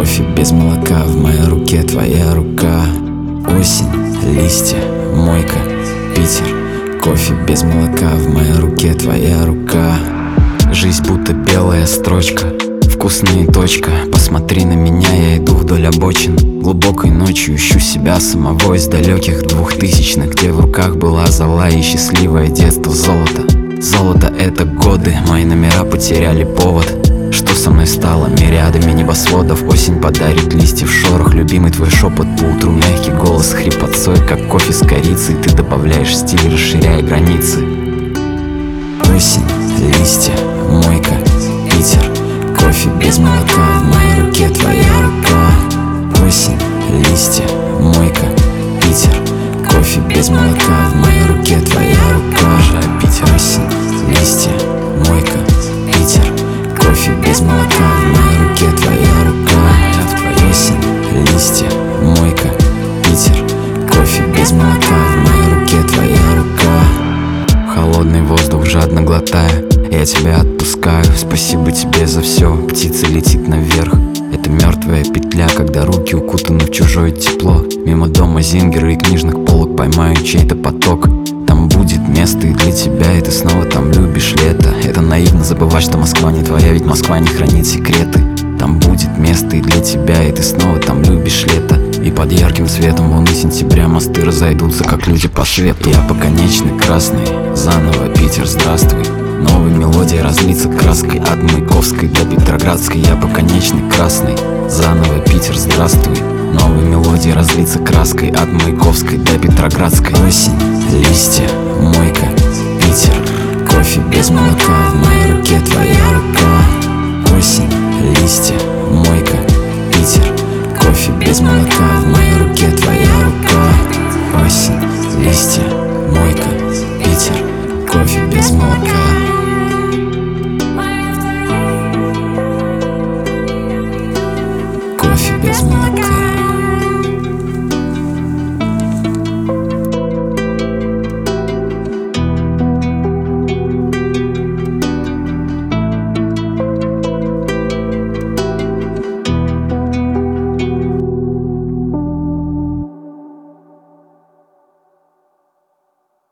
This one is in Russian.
кофе без молока, в моей руке твоя рука. Осень, листья, мойка, Питер. Кофе без молока, в моей руке твоя рука. Жизнь будто белая строчка, вкусная точка. Посмотри на меня, я иду вдоль обочин. Глубокой ночью ищу себя самого из далеких 2000-х, где в руках была зола и счастливое детство. Золото, золото — это годы, мои номера потеряли повод. Что со мной стало? Мириадами небосводов. Осень подарит листьев шорох, любимый твой шепот по утру, мягкий голос хрипотцой, как кофе с корицей. Ты добавляешь стиль, расширяя границы. Осень, листья, мойка, Питер. Кофе без молока, в моей руке твоя рука. Осень, листья, мойка, Питер. Кофе без молока, в моей руке твоя рука. Обожаю Питер. Осень, листья, мойка, Питер. Кофе без молока, в моей руке твоя рука. Осень, листья, мойка, Питер. Кофе без молока, в моей руке твоя рука. Холодный воздух жадно глотая, я тебя отпускаю. Спасибо тебе за все, птица летит наверх. Это мертвая петля, когда руки укутаны в чужое тепло. Мимо дома зингера и книжных полок поймаю чей-то поток. Там будет место и для тебя, и ты снова там любишь лето. Это наивно забывать, что Москва не твоя, ведь Москва не хранит секреты. Там будет место и для тебя, и ты снова там любишь лето. И под ярким светом луны сентября мосты разойдутся, как люди по свету. Я по конечной красной, заново Питер, здравствуй. Новая мелодия разлится краской от Маяковской до Петроградской. Я по конечной красной, заново Питер, здравствуй. Новая мелодия разлится краской от Маяковской до Петроградской. Осень, листья, мойка, Питер. Кофе без молока, в моей руке твоя рука.